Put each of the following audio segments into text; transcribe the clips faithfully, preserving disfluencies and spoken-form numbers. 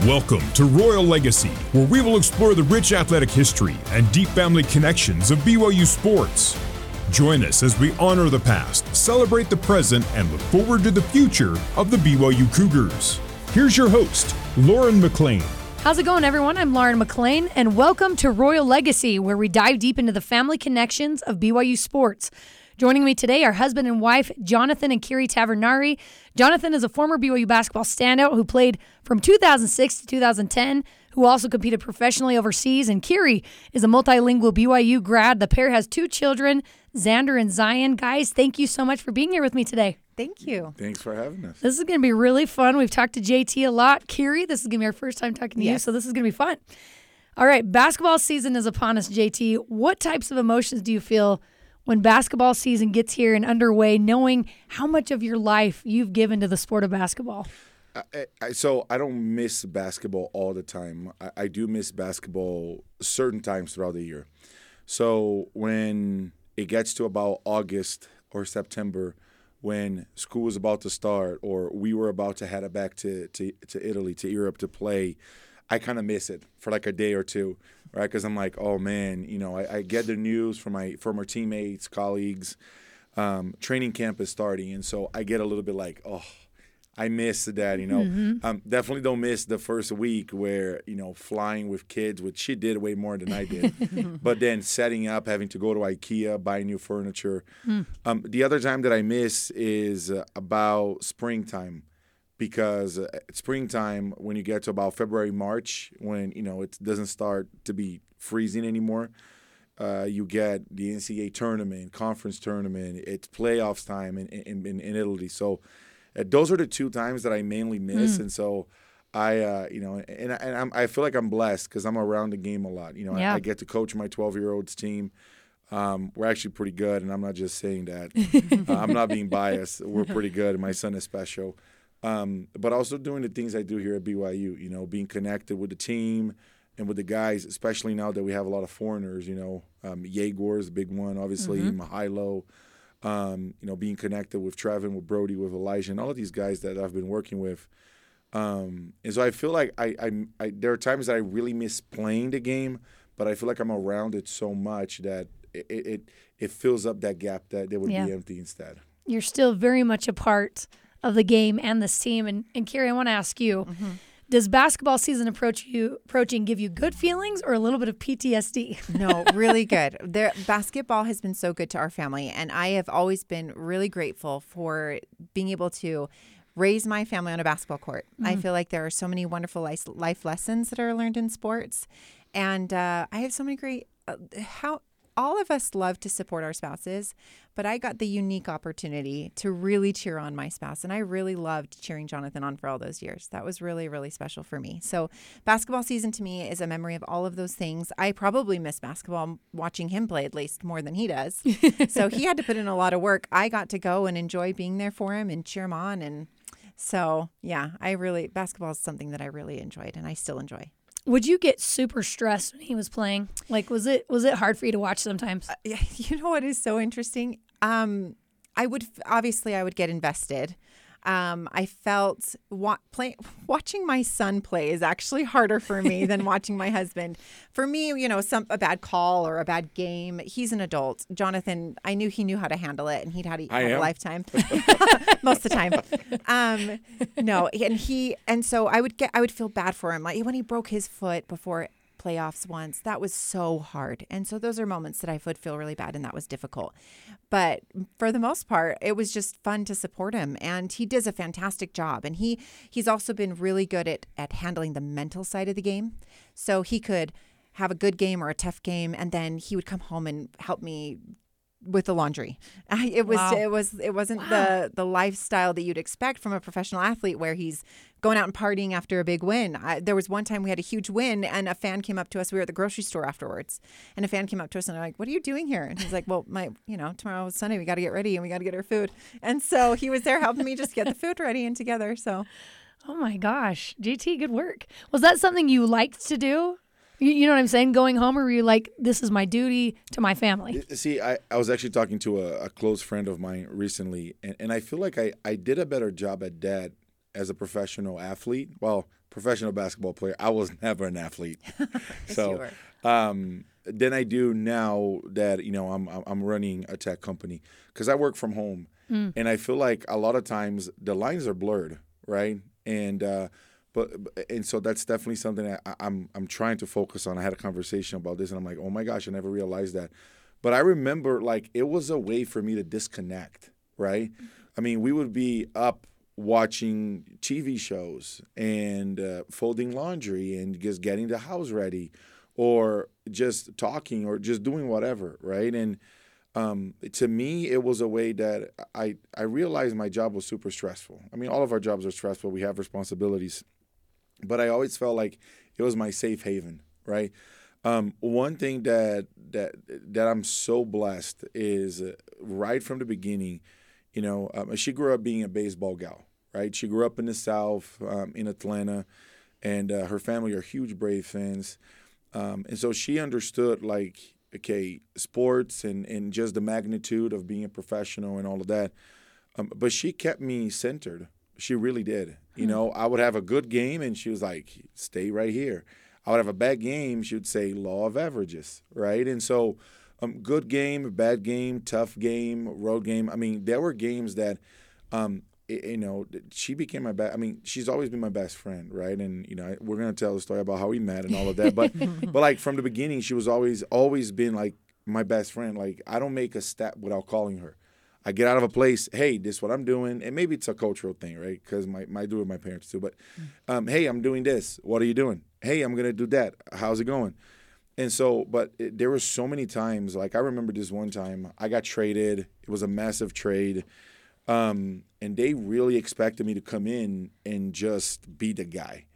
Welcome to Royal Legacy, where we will explore the rich athletic history and deep family connections of B Y U sports. Join us as we honor the past, celebrate the present, and look forward to the future of the B Y U Cougars. Here's your host, Lauren McLean. How's it going, everyone? I'm Lauren McLean, and welcome to Royal Legacy, where we dive deep into the family connections of B Y U sports. Joining me today are husband and wife, Jonathan and Kiri Tavernari. Jonathan is a former B Y U basketball standout who played from two thousand six to two thousand ten, who also competed professionally overseas. And Kiri is a multilingual B Y U grad. The pair has two children, Xander and Zion. Guys, thank you so much for being here with me today. Thank you. Thanks for having us. This is going to be really fun. We've talked to J T a lot. Kiri, this is going to be our first time talking to yes. you, so this is going to be fun. All right, basketball season is upon us, J T. What types of emotions do you feel when basketball season gets here and underway, knowing how much of your life you've given to the sport of basketball? I, I, so I don't miss basketball all the time. I, I do miss basketball certain times throughout the year. So when it gets to about August or September, when school is about to start or we were about to head back to, to, to Italy, to Europe to play, I kind of miss it for like a day or two, right? Because I'm like, oh, man, you know, I, I get the news from my former teammates, colleagues. Um, training camp is starting, and so I get a little bit like, oh, I miss that, you know. Mm-hmm. Um, definitely don't miss the first week where, you know, flying with kids, which she did way more than I did. But then setting up, having to go to IKEA, buy new furniture. Mm. Um, the other time that I miss is uh, about springtime. Because uh, springtime, when you get to about February, March, when, you know, it doesn't start to be freezing anymore, uh, you get the N C double A tournament, conference tournament, it's playoffs time in, in, in, in Italy. So uh, those are the two times that I mainly miss. Mm. And so I, uh, you know, and, and I'm, I feel like I'm blessed because I'm around the game a lot. You know, yeah. I, I get to coach my twelve-year-olds team. Um, we're actually pretty good, and I'm not just saying that. uh, I'm not being biased. We're pretty good, and my son is special. Um, but also doing the things I do here at B Y U, you know, being connected with the team and with the guys, especially now that we have a lot of foreigners, you know, um, Yegor is a big one, obviously, mm-hmm. Mihailo, um, you know, being connected with Trevin, with Brody, with Elijah, and all of these guys that I've been working with. Um, and so I feel like I, I, I there are times that I really miss playing the game, but I feel like I'm around it so much that it it, it fills up that gap that they would yeah. be empty instead. You're still very much a part of the game and this team. And, and Kiri, I want to ask you, mm-hmm. does basketball season approach you approaching give you good feelings or a little bit of P T S D? No, really good. There, basketball has been so good to our family, and I have always been really grateful for being able to raise my family on a basketball court. Mm-hmm. I feel like there are so many wonderful life, life lessons that are learned in sports, and uh, I have so many great uh, how. All of us love to support our spouses, but I got the unique opportunity to really cheer on my spouse, and I really loved cheering Jonathan on for all those years. That was really, really special for me. So basketball season to me is a memory of all of those things. I probably miss basketball watching him play at least more than he does. So he had to put in a lot of work. I got to go and enjoy being there for him and cheer him on. And so, yeah, I really, basketball is something that I really enjoyed and I still enjoy. Would you get super stressed when he was playing? Like, was it was it hard for you to watch sometimes? Uh, you know what is so interesting? Um, I would obviously I would get invested. Um, I felt wa- play, watching my son play is actually harder for me than watching my husband. For me, you know, some a bad call or a bad game. He's an adult. Jonathan, I knew he knew how to handle it, and he'd had a, a lifetime most of the time. Um, no, and he and so I would get I would feel bad for him. Like when he broke his foot before playoffs once, that was so hard. And so those are moments that I would feel really bad, and that was difficult. But for the most part, it was just fun to support him. And he does a fantastic job. And he he's also been really good at, at handling the mental side of the game. So he could have a good game or a tough game, and then he would come home and help me with the laundry. I, it was wow. it was it wasn't wow. the the lifestyle that you'd expect from a professional athlete where he's going out and partying after a big win. I, there was one time we had a huge win, and a fan came up to us. We were at the grocery store afterwards, and a fan came up to us and they're like, "What are you doing here?" And he's like, "Well, my you know tomorrow is Sunday. We got to get ready and we got to get our food." And so he was there helping me just get the food ready and together. So, oh my gosh, J T, good work. Was that something you liked to do? You, you know what I'm saying? Going home, or were you like, this is my duty to my family? See, I, I was actually talking to a, a close friend of mine recently, and, and I feel like I, I did a better job at that as a professional athlete. Well, professional basketball player. I was never an athlete. so um, than I do now that, you know, I'm I'm running a tech company because I work from home. Mm. And I feel like a lot of times the lines are blurred, right? And uh, but and so that's definitely something that I, I'm I'm trying to focus on. I had a conversation about this, and I'm like, oh my gosh, I never realized that. But I remember, like, it was a way for me to disconnect, right? I mean, we would be up watching T V shows and uh, folding laundry and just getting the house ready, or just talking or just doing whatever, right? And um, to me, it was a way that I, I realized my job was super stressful. I mean, all of our jobs are stressful. We have responsibilities. But I always felt like it was my safe haven, right? Um, one thing that that that I'm so blessed is uh, right from the beginning, you know, um, she grew up being a baseball gal, right? She grew up in the South, um, in Atlanta, and uh, her family are huge Brave fans. Um, and so she understood, like, okay, sports and, and just the magnitude of being a professional and all of that. Um, but she kept me centered. She really did. You know, I would have a good game, and she was like, stay right here. I would have a bad game, she would say, law of averages, right? And so um, good game, bad game, tough game, road game. I mean, there were games that, um, it, you know, she became my best. I mean, she's always been my best friend, right? And, you know, we're going to tell the story about how we met and all of that. But, but like, from the beginning, she was always, always been, like, my best friend. Like, I don't make a step without calling her. I get out of a place, hey, this is what I'm doing. And maybe it's a cultural thing, right? Because my, my, I do it with my parents too. But, um, hey, I'm doing this. What are you doing? Hey, I'm going to do that. How's it going? And so, but it, there were so many times, like I remember this one time, I got traded. It was a massive trade. Um, and they really expected me to come in and just be the guy.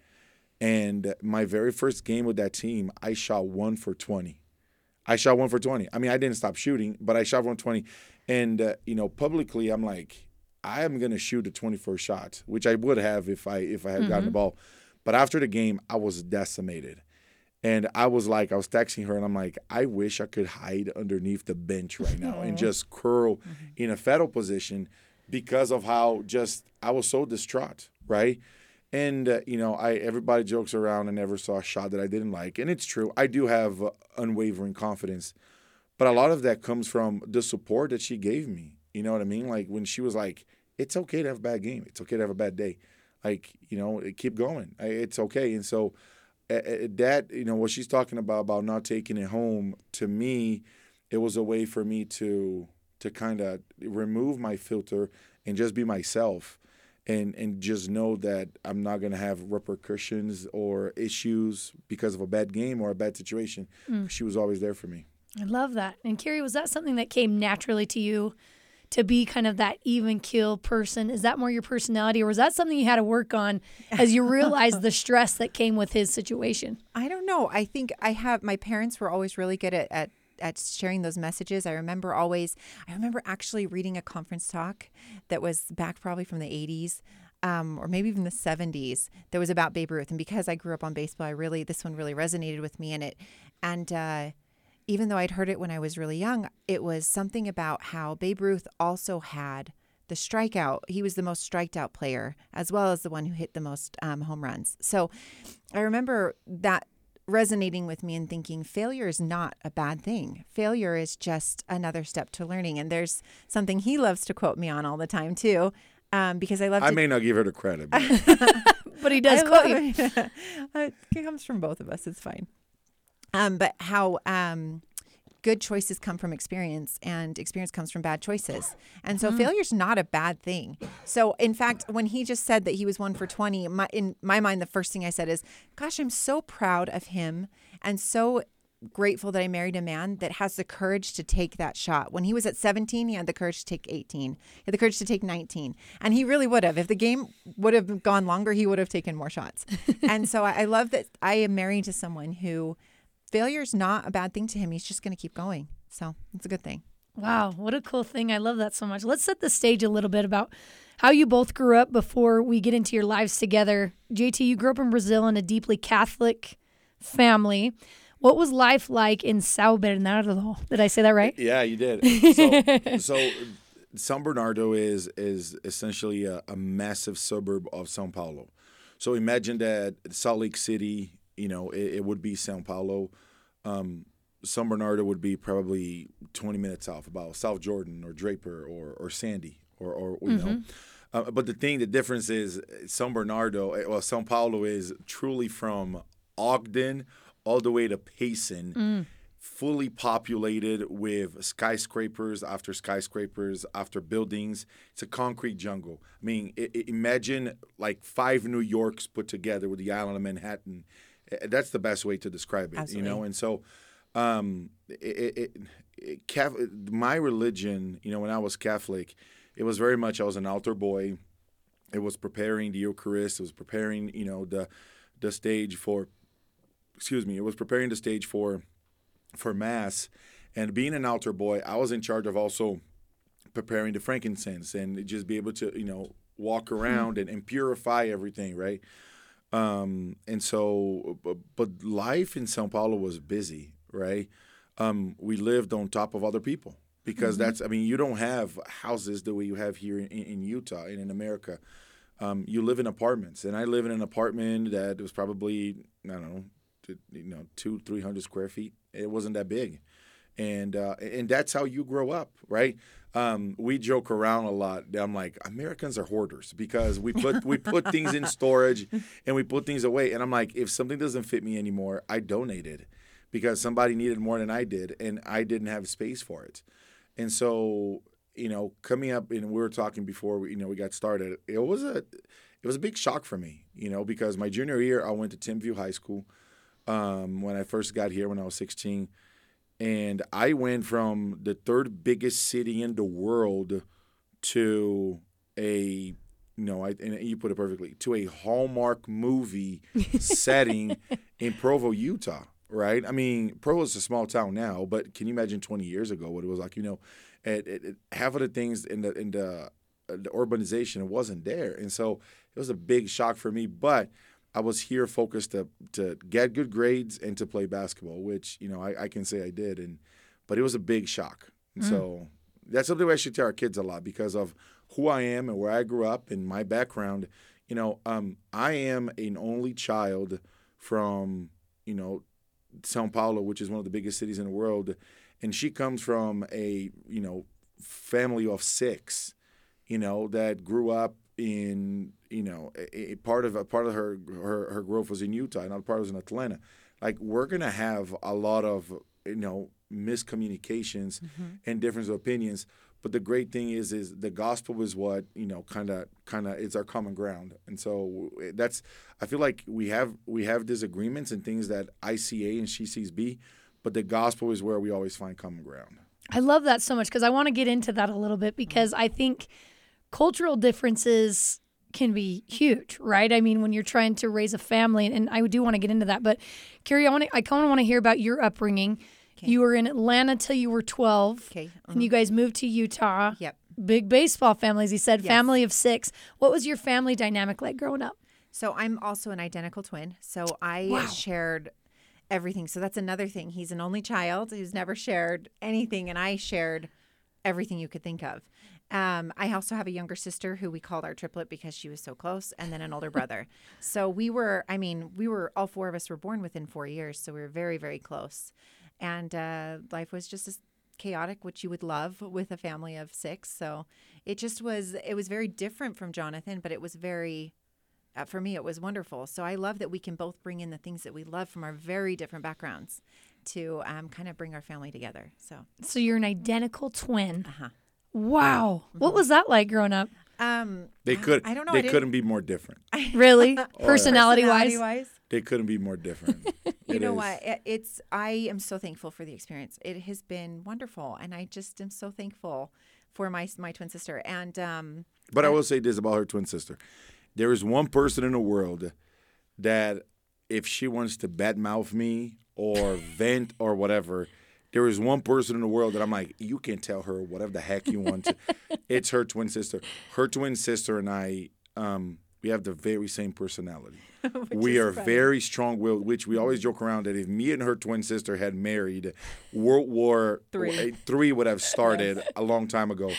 And my very first game with that team, I shot one for twenty. I shot one for twenty. I mean, I didn't stop shooting, but I shot one twenty. And, uh, you know, publicly, I'm like, I am going to shoot the twenty-first shot, which I would have if I if I had mm-hmm. gotten the ball. But after the game, I was decimated. And I was like, I was texting her, and I'm like, I wish I could hide underneath the bench right now and just curl mm-hmm. in a fetal position because of how just I was so distraught, right? And, uh, you know, I everybody jokes around, I never saw a shot that I didn't like. And it's true. I do have uh, unwavering confidence. But a lot of that comes from the support that she gave me. You know what I mean? Like, when she was like, it's okay to have a bad game. It's okay to have a bad day. Like, you know, keep going. It's okay. And so uh, that, you know, what she's talking about, about not taking it home, to me, it was a way for me to to kind of remove my filter and just be myself. And, and just know that I'm not going to have repercussions or issues because of a bad game or a bad situation. Mm. She was always there for me. I love that. And Carrie, was that something that came naturally to you to be kind of that even keel person? Is that more your personality, or was that something you had to work on as you realized the stress that came with his situation? I don't know. I think I have, my parents were always really good at, at at sharing those messages. I remember always, I remember actually reading a conference talk that was back probably from the eighties, um, or maybe even the seventies, that was about Babe Ruth. And because I grew up on baseball, I really, this one really resonated with me in it. And, uh, even though I'd heard it when I was really young, it was something about how Babe Ruth also had the strikeout. He was the most striked out player, as well as the one who hit the most um, home runs. So I remember that resonating with me and thinking failure is not a bad thing. Failure is just another step to learning. And there's something he loves to quote me on all the time too, um, because I love I to... may not give her the credit. But, but he does I quote you. It. It comes from both of us. It's fine. Um, but how um, good choices come from experience, and experience comes from bad choices. And so mm. failure's not a bad thing. So in fact, when he just said that he was one for twenty, my, in my mind, the first thing I said is, gosh, I'm so proud of him and so grateful that I married a man that has the courage to take that shot. When he was at seventeen, he had the courage to take eighteen. He had the courage to take nineteen. And he really would have. If the game would have gone longer, he would have taken more shots. And so I, I love that I am married to someone who failure's not a bad thing to him. He's just going to keep going. So it's a good thing. Wow, what a cool thing. I love that so much. Let's set the stage a little bit about how you both grew up before we get into your lives together. J T, you grew up in Brazil in a deeply Catholic family. What was life like in São Bernardo? Did I say that right? Yeah, you did. So, so São Bernardo is is essentially a, a massive suburb of São Paulo. So imagine that Salt Lake City, you know, it, it would be São Paulo. Um, São Bernardo would be probably twenty minutes off, about South Jordan or Draper or or Sandy or or you mm-hmm. know. Uh, but the thing, the difference is São Bernardo, well, São Paulo is truly from Ogden all the way to Payson, mm. fully populated with skyscrapers after skyscrapers after buildings. It's a concrete jungle. I mean, it, it, imagine like five New Yorks put together with the island of Manhattan. That's the best way to describe it, Absolutely. You know? And so um, it, it, it, Catholic, my religion, you know, when I was Catholic, it was very much I was an altar boy. It was preparing the Eucharist. It was preparing, you know, the the stage for, excuse me, it was preparing the stage for for Mass. And being an altar boy, I was in charge of also preparing the frankincense and just be able to, you know, walk around and, and purify everything, right? Um, and so, but, but life in São Paulo was busy, right? Um, we lived on top of other people. Because mm-hmm. that's, I mean, you don't have houses the way you have here in, in Utah and in America. Um, you live in apartments, and I live in an apartment that was probably, I don't know, you know, two, three hundred square feet. It wasn't that big, and uh, and that's how you grow up, right? Um, we joke around a lot. I'm like, Americans are hoarders because we put we put things in storage and we put things away. And I'm like, if something doesn't fit me anymore, I donate it because somebody needed more than I did, and I didn't have space for it. And so, you know, coming up, and we were talking before, we, you know, we got started. It was a, it was a big shock for me, you know, because my junior year I went to Timview High School um, when I first got here when I was sixteen, and I went from the third biggest city in the world to a, you know, I, and you put it perfectly, to a Hallmark movie setting in Provo, Utah. Right? I mean, Provo is a small town now, but can you imagine twenty years ago what it was like? You know, it, it, it, half of the things in the in the, uh, the urbanization wasn't there, and so it was a big shock for me. But I was here focused to to get good grades and to play basketball, which you know I, I can say I did. And but it was a big shock, and mm. so that's something I should tell our kids a lot because of who I am and where I grew up and my background. You know, um, I am an only child from you know. São Paulo, which is one of the biggest cities in the world, and she comes from a you know family of six, you know that grew up in you know a, a part of a part of her, her her growth was in Utah, another part was in Atlanta. Like we're gonna have a lot of you know miscommunications mm-hmm. and difference of opinions. But the great thing is, is the gospel is what you know, kind of, kind of, it's our common ground, and so that's. I feel like we have we have disagreements and things that I see A and she sees B, but the gospel is where we always find common ground. I love that so much because I want to get into that a little bit because I think cultural differences can be huge, right? I mean, when you're trying to raise a family, and I do want to get into that, but Carrie, I want to, I kind of want to hear about your upbringing. Okay. You were in Atlanta till you were twelve, okay. uh-huh. and you guys moved to Utah. Yep. Big baseball families, he said, yes. family of six. What was your family dynamic like growing up? So I'm also an identical twin. So I wow. shared everything. So that's another thing. He's an only child who's never shared anything, and I shared everything you could think of. Um, I also have a younger sister who we called our triplet because she was so close, and then an older brother. So we were, I mean, we were, all four of us were born within four years. So we were very, very close. And uh, life was just as chaotic, which you would love with a family of six. So it just was, it was very different from Jonathan, but it was very, uh, for me, it was wonderful. So I love that we can both bring in the things that we love from our very different backgrounds to um, kind of bring our family together. So, so you're an identical twin. Uh-huh. Wow. Mm-hmm. What was that like growing up? Um, they could, I don't know. They couldn't be more different. Really? Personality, Personality wise? wise? They couldn't be more different. You It know is. what? It, it's I am so thankful for the experience. It has been wonderful, and I just am so thankful for my my twin sister. And um, But I will say this about her twin sister. There is one person in the world that if she wants to badmouth me or vent or whatever, there is one person in the world that I'm like, you can tell her whatever the heck you want to. It's her twin sister. Her twin sister and I, um, we have the very same personality. We are funny. very strong-willed, which we always joke around that if me and her twin sister had married, World War Three, Three would have started a long time ago.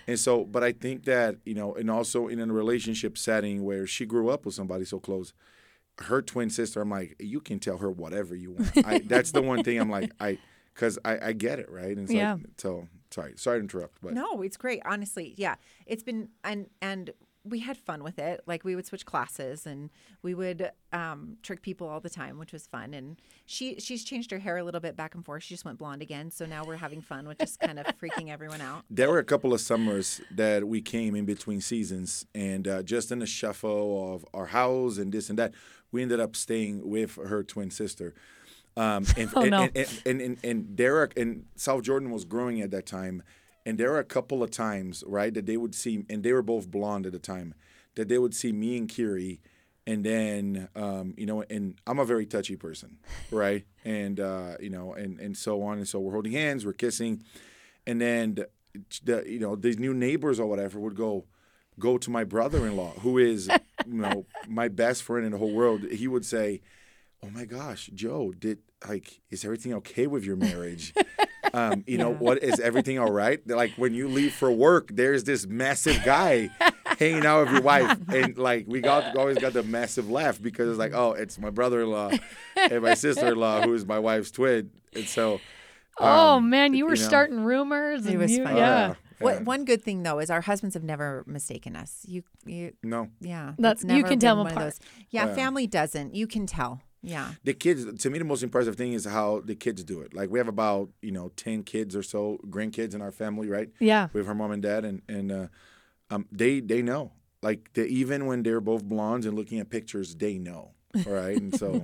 And so, but I think that, you know, and also in a relationship setting where she grew up with somebody so close, her twin sister, I'm like, you can tell her whatever you want. I, that's the one thing I'm like, I, because I, I get it, right? And so, Yeah. so sorry, sorry to interrupt, but No, it's great. Honestly, yeah, it's been and and we had fun with it. Like we would switch classes and we would um, trick people all the time, which was fun. And she she's changed her hair a little bit back and forth. She just went blonde again, so now we're having fun with just kind of freaking everyone out. there were a couple of summers that we came in between seasons, and uh, just in the shuffle of our house and this and that, we ended up staying with her twin sister. Um, and, Oh, and, no. and, and, and, and, and Derek and South Jordan was growing at that time. And there were a couple of times, right, that they would see, and they were both blonde at the time, that they would see me and Kiri, and then, um, you know, and I'm a very touchy person, right? And, uh, you know, and, and so on. And so we're holding hands, we're kissing. And then, the, the, you know, these new neighbors or whatever would go, go to my brother-in-law, who is, you know, my best friend in the whole world. He would say, oh my gosh, Joe, did, like, is everything okay with your marriage? Um, you know, what is everything all right? Like when you leave for work, there's this massive guy hanging out with your wife, and like we got always got the massive laugh because it's like, oh, it's my brother-in-law and my sister-in-law who is my wife's twin, and so. Um, oh man, you were you know. starting rumors. It and was you, fun. Yeah, What, one good thing though is our husbands have never mistaken us. You, you, No, yeah, That's- it's you never can tell been them one of apart. those. Yeah, Yeah. family doesn't. You can tell. Yeah. the kids. To me, the most impressive thing is how the kids do it. Like we have about you know ten kids or so grandkids in our family, right? yeah. With her mom and dad, and and uh, um, they they know. Like they, even when they're both blondes and looking at pictures, they know. All right, and so.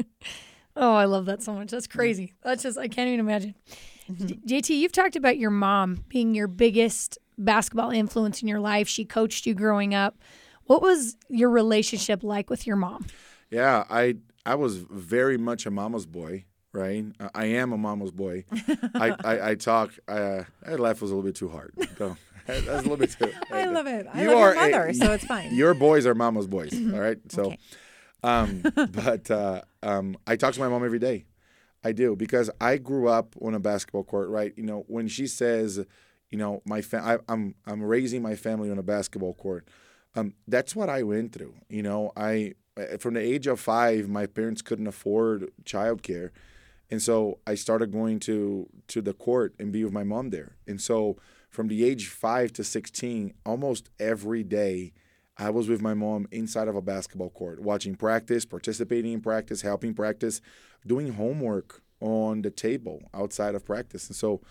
Oh, I love that so much. That's crazy. That's just I can't even imagine. J- J T, you've talked about your mom being your biggest basketball influence in your life. She coached you growing up. What was your relationship like with your mom? Yeah, I I was very much a mama's boy, right? Uh, I am a mama's boy. I, I, I talk. Uh, that laugh was a little bit too hard. So, that's a little bit too. I love it. I You love are your a- mother, so it's fine. Your boys are mama's boys, all right? So, Okay. um, but uh, um, I talk to my mom every day. I do because I grew up on a basketball court, right? You know, when she says, you know, my fa- I, I'm I'm raising my family on a basketball court. Um, that's what I went through. You know, I from the age of five, my parents couldn't afford childcare, and so I started going to to the court and be with my mom there. And so from the age five to sixteen, almost every day, I was with my mom inside of a basketball court, watching practice, participating in practice, helping practice, doing homework on the table outside of practice. And so,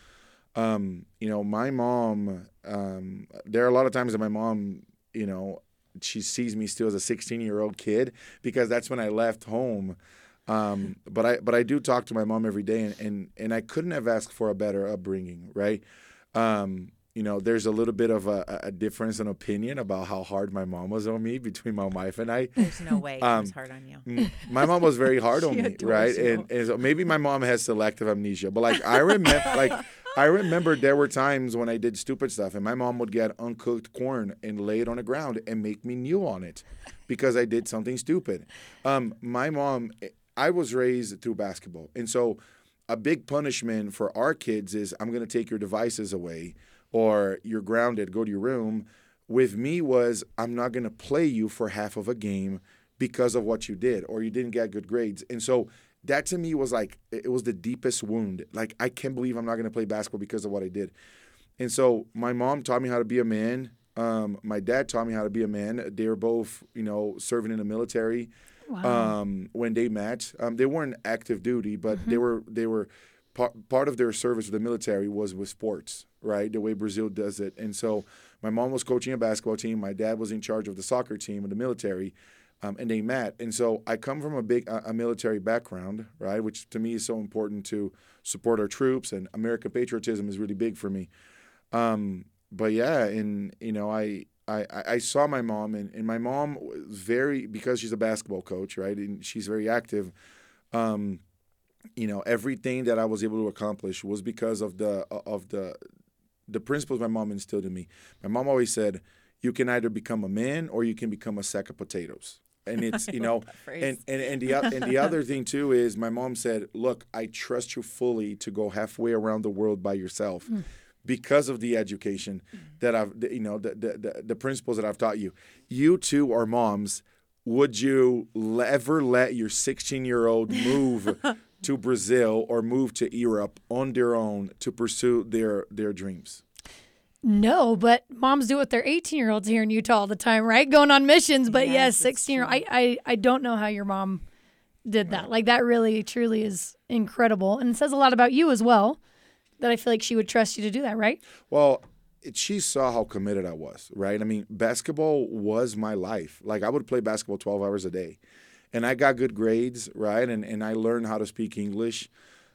um, you know, my mom, um, there are a lot of times that my mom, you know, she sees me still as a sixteen-year-old kid because that's when I left home. Um, but I but I do talk to my mom every day, and, and, and I couldn't have asked for a better upbringing, right? Um, you know, there's a little bit of a, a difference in opinion about how hard my mom was on me between my wife and I. There's no way Um, it was hard on you. Mm, my mom was very hard on She me, adores right? you. And, and so maybe my mom has selective amnesia, but like I remember, like I remember there were times when I did stupid stuff, and my mom would get uncooked corn and lay it on the ground and make me kneel on it because I did something stupid. Um, my mom, I was raised through basketball, and so a big punishment for our kids is I'm going to take your devices away, or you're grounded, go to your room. With me was I'm not going to play you for half of a game because of what you did, or you didn't get good grades. And so that to me was like, it was the deepest wound. Like, I can't believe I'm not going to play basketball because of what I did. And so my mom taught me how to be a man. Um, my dad taught me how to be a man. They were both, you know, serving in the military. Wow. Um, when they met, um, they weren't active duty, but they were, they were part, part of their service with the military was with sports, right? The way Brazil does it. And so my mom was coaching a basketball team. My dad was in charge of the soccer team in the military. Um, and they met. And so I come from a big uh, a military background, right, which to me is so important to support our troops, and American patriotism is really big for me. Um, but yeah, and you know, I I, I saw my mom, and, and my mom was very, because she's a basketball coach, right, and she's very active. Um, you know, everything that I was able to accomplish was because of the of the the principles my mom instilled in me. My mom always said, "You can either become a man or you can become a sack of potatoes." And it's, you know, and, and, and the and the other thing too is my mom said, look, I trust you fully to go halfway around the world by yourself, mm. because of the education that I've, you know, the, the, the, the principles that I've taught you. You two are moms. Would you ever let your sixteen-year-old move to Brazil or move to Europe on their own to pursue their their dreams? No, but moms do it with their eighteen-year-olds here in Utah all the time, right? Going on missions. But yes, Yes, sixteen-year-old. it's I, I, I don't know how your mom did that. Like, that really, truly is incredible. And it says a lot about you as well, that I feel like she would trust you to do that, right? Well, it, she saw how committed I was, right? I mean, basketball was my life. Like, I would play basketball twelve hours a day. And I got good grades, right? And and I learned how to speak English.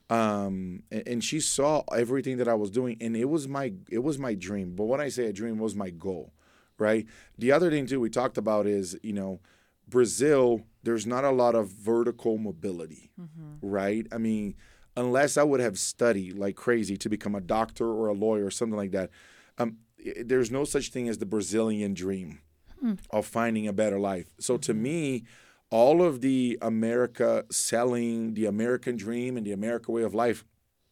Um, and, and she saw everything that I was doing, and it was my it was my dream. But when I say a dream, it was my goal, right? The other thing, too, we talked about is, you know, Brazil, there's not a lot of vertical mobility, mm-hmm. right? I mean, unless I would have studied like crazy to become a doctor or a lawyer or something like that, um, there's no such thing as the Brazilian dream mm. of finding a better life. So to me, all of the America selling, the American dream and the America way of life,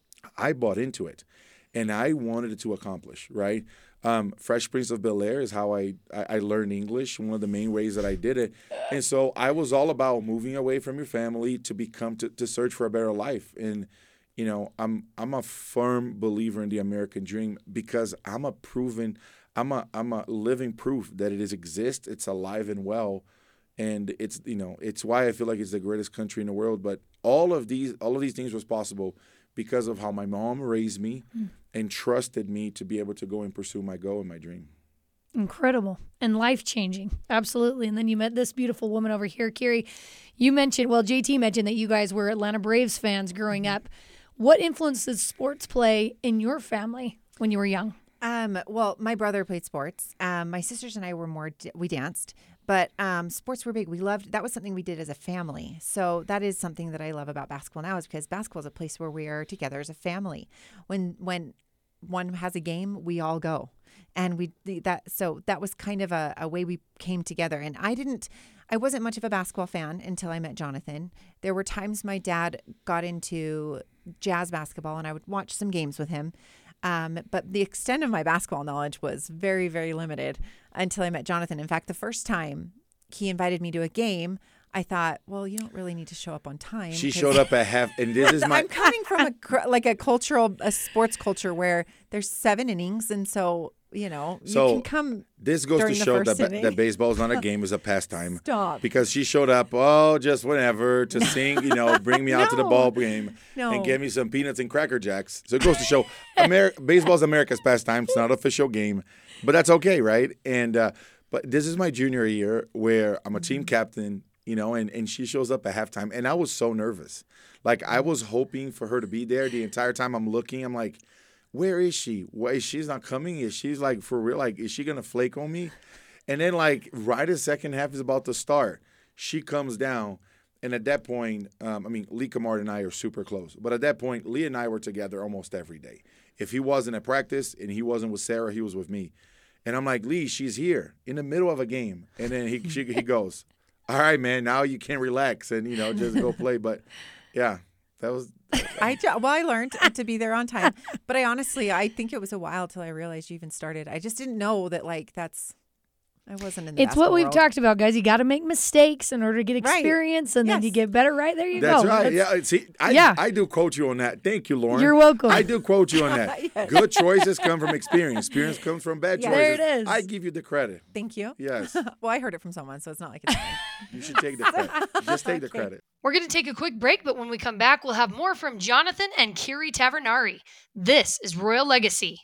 I bought into it. And I wanted it to accomplish, right? Um, Fresh Prince of Bel-Air is how I, I, I learned English, one of the main ways that I did it. And so I was all about moving away from your family to become, to, to search for a better life. And, you know, I'm I'm a firm believer in the American dream because I'm a proven, I'm a I'm a living proof that it is exists, it's alive and well. And it's, you know, it's why I feel like it's the greatest country in the world. But all of these, all of these things was possible because of how my mom raised me mm. and trusted me to be able to go and pursue my goal and my dream. Incredible and life-changing. Absolutely. And then you met this beautiful woman over here, Kiri. You mentioned, well, J T mentioned that you guys were Atlanta Braves fans growing up. What influence did sports play in your family when you were young? Um, well, my brother played sports. Um, my sisters and I were more, we danced. But um, sports were big. We loved, that was something we did as a family. So that is something that I love about basketball now is because basketball is a place where we are together as a family. When when one has a game, we all go. And we that so that was kind of a, a way we came together. And I didn't, I wasn't much of a basketball fan until I met Jonathan. There were times my dad got into jazz basketball and I would watch some games with him. Um, but the extent of my basketball knowledge was very, very limited until I met Jonathan. In fact, the first time he invited me to a game, I thought, well, you don't really need to show up on time. She showed up at half, and this is my. I'm coming from a like a cultural, a sports culture where there's seven innings, and so you know so you can come. This goes to show that inning. that baseball is not a game; it's a pastime. Stop. Because she showed up, oh, just whatever to sing, you know, bring me out no. to the ball game no. and give me some peanuts and Cracker Jacks. So it goes to show, Ameri- baseball is America's pastime. It's not an official game, but that's okay, right? And uh, but this is my junior year where I'm a team captain. You know, and, and she shows up at halftime, and I was so nervous. Like, I was hoping for her to be there the entire time. I'm looking. I'm like, where is she? Why she's not coming? Is she's like, for real? Like, is she going to flake on me? And then, like, right as second half is about to start, she comes down. And at that point, um, I mean, Lee Camard and I are super close. But at that point, Lee and I were together almost every day. If he wasn't at practice and he wasn't with Sarah, he was with me. And I'm like, Lee, she's here in the middle of a game. And then he she, he goes, all right, man, now you can relax and, you know, just go play. But, yeah, that was – I Well, I learned to be there on time. But I honestly, I think it was a while till I realized you even started. I just didn't know that, like, that's – I wasn't in the It's what we've world. talked about, guys. You got to make mistakes in order to get experience, right. and yes. then you get better. Right there, you That's go. Right. That's right. Yeah. See, I, yeah. I do quote you on that. Thank you, Lauren. You're welcome. I do quote you on that. Yes. Good choices come from experience. Experience comes from bad Yeah. choices. There it is. I give you the credit. Thank you. Yes. Well, I heard it from someone, so it's not like it's mine. You should take the credit. Just take the Okay. credit. We're going to take a quick break, but when we come back, we'll have more from Jonathan and Kiri Tavernari. This is Royal Legacy.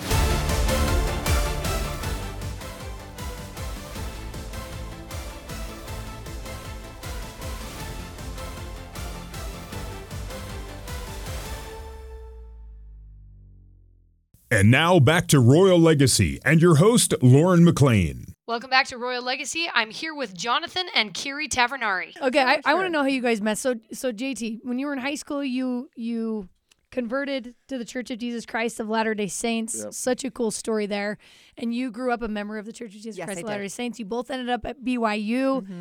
And now back to Royal Legacy and your host, Lauren McLean. Welcome back to Royal Legacy. I'm here with Jonathan and Kiri Tavernari. Okay, I, I want to know how you guys met. So, so J T, when you were in high school, you you converted to the Church of Jesus Christ of Latter-day Saints. Yep. Such a cool story there. And you grew up a member of the Church of Jesus Yes, Christ I of did. Latter-day Saints. You both ended up at B Y U. Mm-hmm.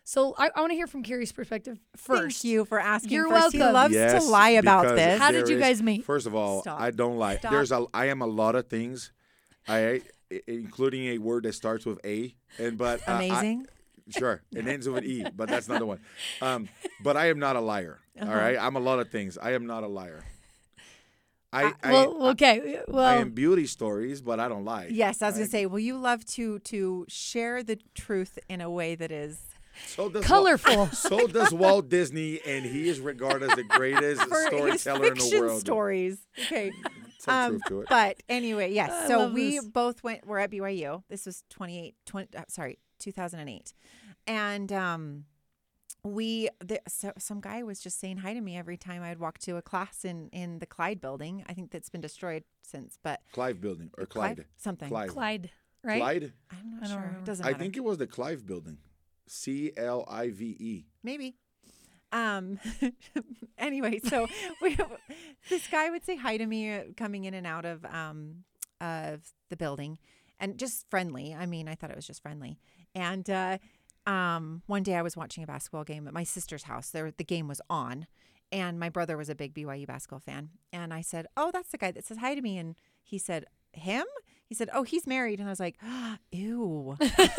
So I, I want to hear from Carrie's perspective first. Thank you for asking. You're first. welcome. He loves Yes, to lie about because this. How did there you is- guys meet? First of all, Stop. I don't lie. Stop. There's a I am a lot of things. I including a word that starts with A and but uh, I- Amazing. Sure, it ends with an E, but that's not the one. Um, but I am not a liar. All right, I'm a lot of things. I am not a liar. I, I, Well, I, okay. Well, I am beauty stories, but I don't lie. Yes, I was Right? gonna say. Well, you love to to share the truth in a way that is So does colorful. Walt, so does Walt Disney, and he is regarded as the greatest for his storyteller in the fiction world. stories. Okay. Some Um, truth to it. But anyway, yes. I so love we this. both went. We're at B Y U. This was twenty-eight. twenty, uh, sorry, two thousand eight, and um, we the, so some guy was just saying hi to me every time I'd walk to a class in in the Clyde building. I think that's been destroyed since, but Clive building or Clyde? Clyde? something. Clive. Clyde, right? Clyde? I'm not I don't sure. remember. It doesn't I matter. think it was the Clive building. C L I V E. Maybe. Um. Anyway, so we, this guy would say hi to me uh, coming in and out of um of the building, and just friendly. I mean, I thought it was just friendly. And uh, um, one day I was watching a basketball game at my sister's house. There, the game was on, and my brother was a big B Y U basketball fan. And I said, "Oh, that's the guy that says hi to me." And he said, "Him?" He said, "Oh, he's married." And I was like, "Ew."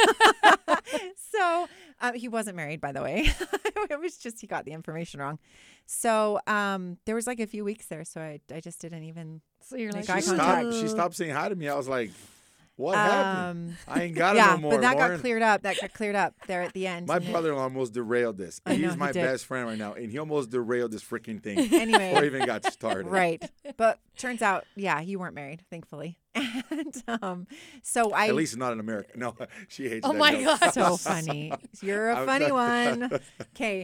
So uh, he wasn't married, by the way. It was just he got the information wrong. So um, there was like a few weeks there, so I I just didn't even. So you're like, Eye She contact. stopped, she stopped saying hi to me. I was like, what happened? Um, I ain't got it yeah, no more, but that Lauren. got cleared up. That got cleared up there at the end. My And then- brother-in-law almost derailed this. I know, He's he my did. best friend right now, and he almost derailed this freaking thing Anyway. before it even got started. Right. But turns out, yeah, you weren't married, thankfully. And um, so I. At least not in America. No, she hates Oh that my joke. God. So funny. You're a I'm funny not- one. Okay.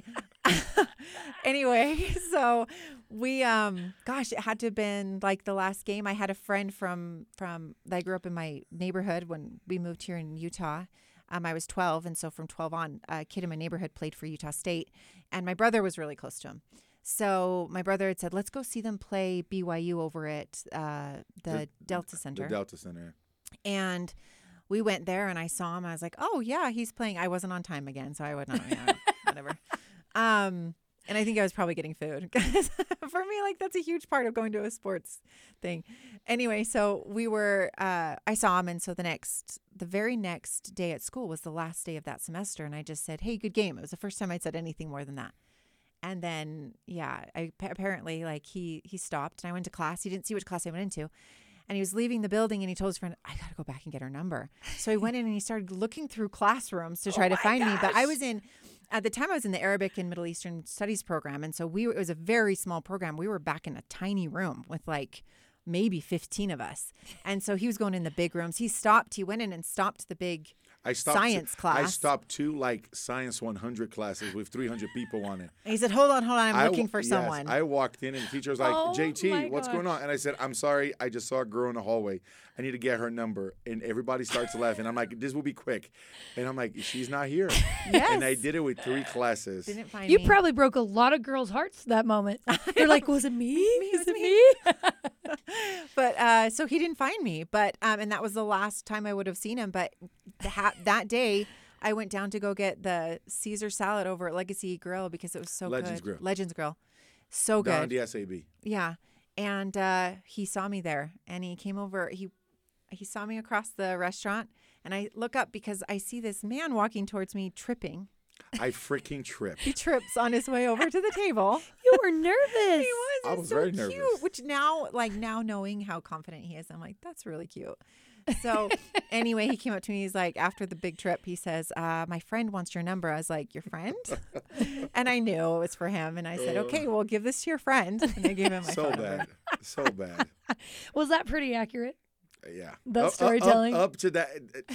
Anyway, so we um gosh, it had to have been like the last game. I had a friend from from I grew up in my neighborhood when we moved here in Utah. Um, I was twelve, and so from twelve on, a kid in my neighborhood played for Utah State, and my brother was really close to him. So my brother had said, "Let's go see them play B Y U over at uh, the, The- Delta Center." The Delta Center. And we went there and I saw him. I was like, oh, yeah, he's playing. I wasn't on time again, so I would not, yeah, whatever. Um, and I think I was probably getting food. 'Cause for me, like, that's a huge part of going to a sports thing. Anyway, so we were, uh, I saw him. And so the next, the very next day at school was the last day of that semester. And I just said, hey, good game. It was the first time I'd said anything more than that. And then, yeah, I apparently, like, he he stopped and I went to class. He didn't see which class I went into. And he was leaving the building and he told his friend, I got to go back and get her number. So he went in and he started looking through classrooms to try Oh to my find me. But I gosh. was in, at the time I was in the Arabic and Middle Eastern Studies program. And so we were, it was a very small program. We were back in a tiny room with like maybe fifteen of us. And so he was going in the big rooms. He stopped, he went in and stopped the big I stopped science two, class. I stopped two like Science one hundred classes with three hundred people on it. And he said, hold on, hold on. I'm I looking wa- for yes, someone. I walked in and the teacher was like, Oh J T, my what's going gosh. on? And I said, I'm sorry. I just saw a girl in the hallway. I need to get her number. And everybody starts laughing. I'm like, this will be quick. And I'm like, she's not here. Yes. And I did it with three classes. Didn't find You me. probably broke a lot of girls' hearts that moment. They're like, was it me? it Was was it me? But uh, so he didn't find me. But um, and that was the last time I would have seen him. But the ha- that day, I went down to go get the Caesar salad over at Legacy Grill because it was so Legends good. Grill. Legends Grill, so Down good. the S A B. Yeah, and uh, he saw me there, and he came over. He he saw me across the restaurant, and I look up because I see this man walking towards me, tripping. I freaking tripped. He trips on his way over to the table. You were nervous. He was. I It's was so very cute. nervous. Which now, like now knowing how confident he is, I'm like, that's really cute. So anyway, he came up to me. He's like, after the big trip, he says, uh, my friend wants your number. I was like, your friend? And I knew it was for him. And I said, okay, well, give this to your friend. And I gave him my So phone number. bad. So bad. Was that pretty accurate? Yeah. That Up- up- storytelling? Up, up to that.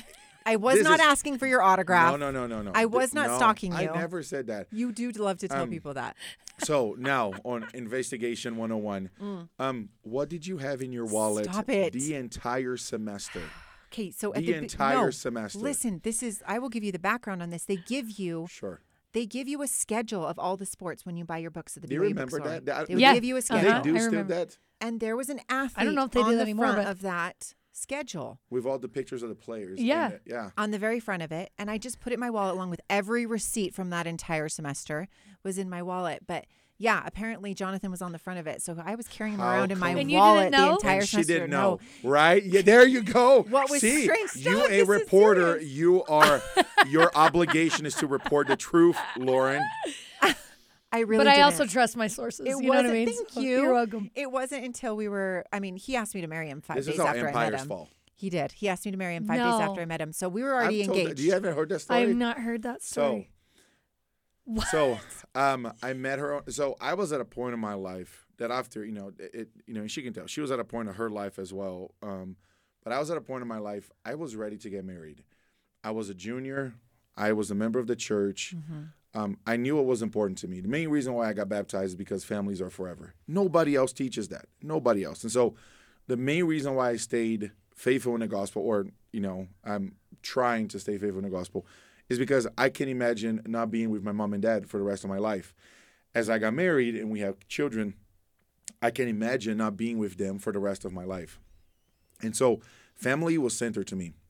I was This not is- asking for your autograph. No, no, no, no, no. I was Th- not no, stalking I you. never said that. You do love to tell Um, people that. So now on Investigation one oh one, um, what did you have in your wallet Mm. Stop it. the entire semester? Okay, so at The the, bi- entire no, semester. Listen, this is. I will give you the background on this. They give you. Sure. They give you a schedule of all the sports when you buy your books at the Do you B Y U remember bookstore. that? That- They would Yeah. give you a Uh-huh. schedule. They do I still remember. that? And there was an athlete I don't know if they do on that the anymore, front but- of that schedule With all the pictures of the players. Yeah. And, uh, yeah. on the very front of it. And I just put it in my wallet along with every receipt from that entire semester was in my wallet. But yeah, apparently Jonathan was on the front of it. So I was carrying him How around in my cool. And you wallet didn't know? the entire And she semester. didn't know, No. right? Yeah, there you go. What was See, strange? you Stop, a this is reporter, serious. you are, your obligation is to report the truth, Lauren. I really But I didn't. also trust my sources. It you know what I wasn't- mean? Thank So you. You're welcome. It wasn't until we were, I mean, he asked me to marry him five This days is all after I met Empire's him. fault. He did. He asked me to marry him five No. days after I met him. So we were already I've told that- engaged. Do you haven't heard that I story? have not heard that story. So, so um, I met her. So I was at a point in my life that after, you know, it, you know, and she can tell she was at a point of her life as well. Um, but I was at a point in my life I was ready to get married. I was a junior. I was a member of the church. Mm-hmm. Um, I knew it was important to me. The main reason why I got baptized is because families are forever. Nobody else teaches that. Nobody else. And so the main reason why I stayed faithful in the gospel, or, you know, I'm trying to stay faithful in the gospel, is because I can imagine not being with my mom and dad for the rest of my life. As I got married and we have children, I can imagine not being with them for the rest of my life. And so family was center to me.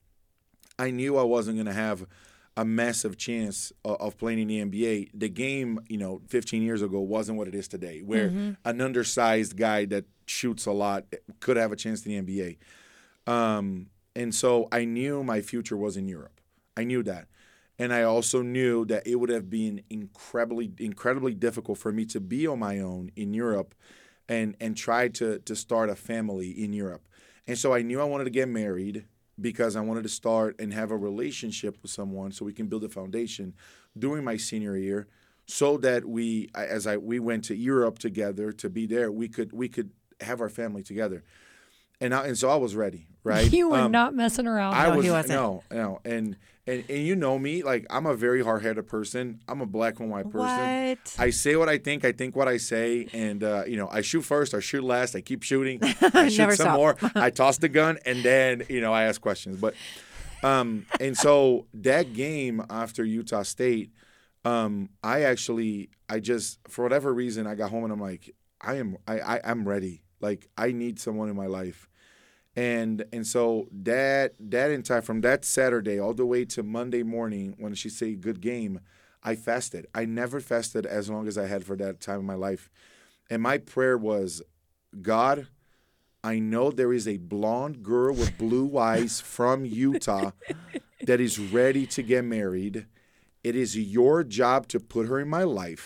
I knew I wasn't going to have a massive chance of, of playing in the N B A. The game, you know, fifteen years ago wasn't what it is today, where Mm-hmm. an undersized guy that shoots a lot could have a chance in the N B A. Um, and so I knew my future was in Europe. I knew that. And I also knew that it would have been incredibly, incredibly difficult for me to be on my own in Europe and, and try to, to start a family in Europe. And so I knew I wanted to get married because I wanted to start and have a relationship with someone so we can build a foundation during my senior year so that we, as I we went to Europe together to be there, we could we could have our family together. And I, and so I was ready, right? You were Um, not messing around. I No, was he wasn't. no, no, and and and you know me, like I'm a very hard-headed person. I'm a black and white person. What? I say what I think. I think what I say, and uh, you know, I shoot first, I shoot last, I keep shooting, I shoot Never some stop. more, I toss the gun, and then you know, I ask questions. But um, and so that game after Utah State, um, I actually, I just for whatever reason, I got home and I'm like, I am, I, I I'm ready. Like I need someone in my life. And and so that that entire from that Saturday all the way to Monday morning when she said good game, I fasted. I never fasted as long as I had for that time in my life. And my prayer was, God, I know there is a blonde girl with blue eyes from Utah that is ready to get married. It is your job to put her in my life.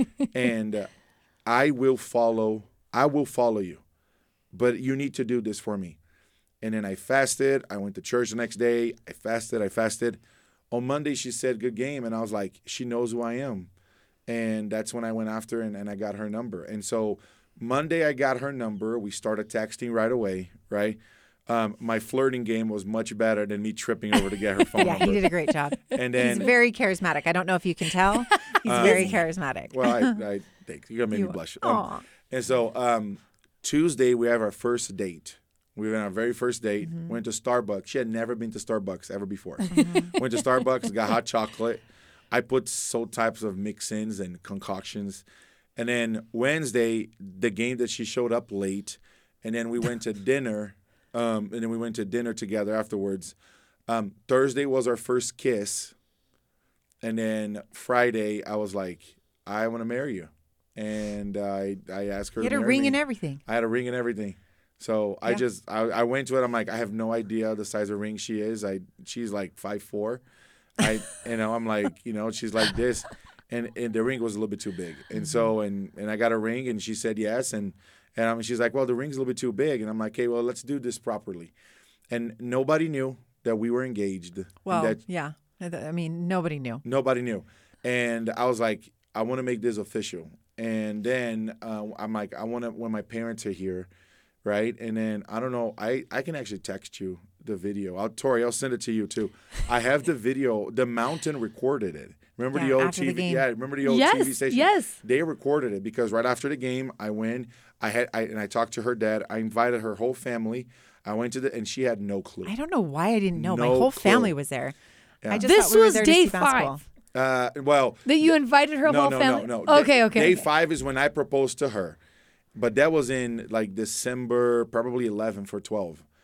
And uh, I will follow. I will follow you. But you need to do this for me. And then I fasted. I went to church the next day. I fasted. I fasted. On Monday, she said, good game. And I was like, she knows who I am. And that's when I went after and, and I got her number. And so Monday, I got her number. We started texting right away, right? Um, my flirting game was much better than me tripping over to get her phone Yeah, number. he did a great job. And then, He's very charismatic. I don't know if you can tell. He's Um, very charismatic. well, I, I think you're gonna make You- me blush. Aw. Um, and so um, Tuesday, we have our first date. We went on our very first date. Mm-hmm. Went to Starbucks. She had never been to Starbucks ever before. Went to Starbucks, got hot chocolate. I put so types of mix-ins and concoctions. And then Wednesday, the game that she showed up late. And then we went to dinner. Um, and then we went to dinner together afterwards. Um, Thursday was our first kiss. And then Friday, I was like, I want to marry you. And I I asked her He had to a marry ring me. and everything. I had a ring and everything. So I Yeah. just I, I went to it. I'm like, I have no idea the size of ring she is. I she's like five four. I you know I'm like you know she's like this, and, and the ring was a little bit too big. And so and and I got a ring and she said yes and and um, she's like, well, the ring's a little bit too big. And I'm like, hey, well, let's do this properly. And nobody knew that we were engaged. and Well, that yeah. I mean, nobody knew. Nobody knew. And I was like, I want to make this official. And then uh, I'm like, I want to, when my parents are here, right? And then, I don't know, I, I can actually text you the video. I'll, Tori, I'll send it to you too. I have the video. The Mountain recorded it. Remember Yeah, the old after the T V? game. Yeah, remember the old T V Yes, station? yes. They recorded it because right after the game, I went, I had, I, and I talked to her dad. I invited her whole family. I went to the, and she had no clue. I don't know why I didn't know. My No whole clue. family was there. Yeah. I just This thought we were was there to day see basketball. five. Uh, well, That you invited her no, whole no, family? no, no. Okay, Day- okay. Day okay. five is when I proposed to her, but that was in like December, probably eleventh or twelve.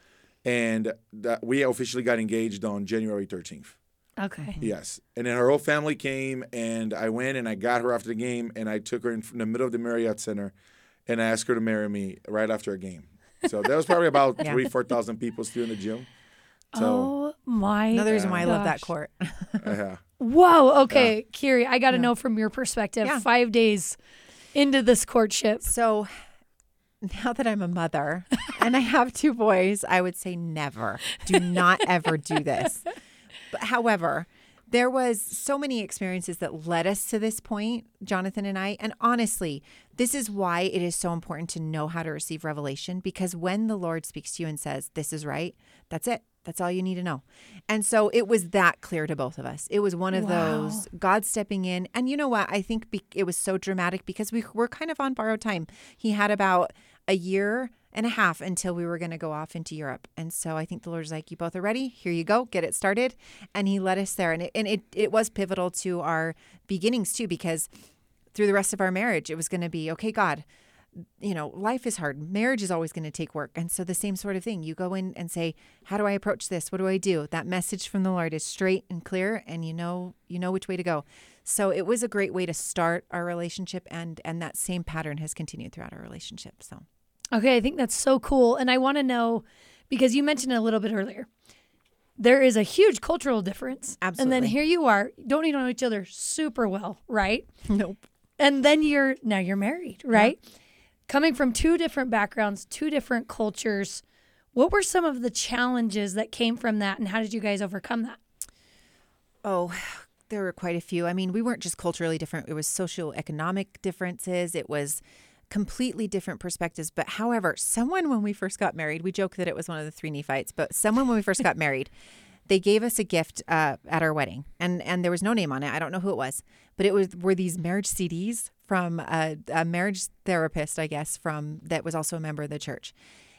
And that we officially got engaged on January thirteenth. Okay. Yes. And then her whole family came, and I went and I got her after the game, and I took her in the middle of the Marriott Center, and I asked her to marry me right after a game. So there was probably about Yeah. three, four thousand people still in the gym. So, Oh my! Another reason why I love that gosh. court. yeah. Whoa. Okay, Kiri, I got to Yeah. know from your perspective. Yeah. Five days into this courtship. So now that I'm a mother and I have two boys, I would say never. Do not ever do this. But however, there was so many experiences that led us to this point, Jonathan and I. And honestly, this is why it is so important to know how to receive revelation, because when the Lord speaks to you and says, this is right, that's it. That's all you need to know. And so it was that clear to both of us. It was one of Wow. those, God stepping in. And you know what? I think be- it was so dramatic because we were kind of on borrowed time. He had about a year and a half until we were going to go off into Europe. And so I think the Lord's like, you both are ready. Here you go. Get it started. And he led us there. And it, and it, it was pivotal to our beginnings too, because through the rest of our marriage, it was going to be, okay, God, you know, life is hard. Marriage is always going to take work. And so the same sort of thing. You go in and say, how do I approach this? What do I do? That message from the Lord is straight and clear, and you know, you know which way to go. So it was a great way to start our relationship, and and that same pattern has continued throughout our relationship. So Okay, I think that's so cool. And I want to know, because you mentioned it a little bit earlier, there is a huge cultural difference. And then Absolutely. here you are, don't even know each other super well, right? nope. And then you're, now you're married, right? Coming from two different backgrounds, two different cultures. What were some of the challenges that came from that, and how did you guys overcome that? Oh, there were quite a few. I mean, we weren't just culturally different. It was socioeconomic differences. It was completely different perspectives. But however, someone, when we first got married, we joke that it was one of the three Nephites, but someone, when we first got married, they gave us a gift uh, at our wedding, and, and there was no name on it. I don't know who it was, but it was were these marriage C Ds from a, a marriage therapist, I guess, from that was also a member of the church.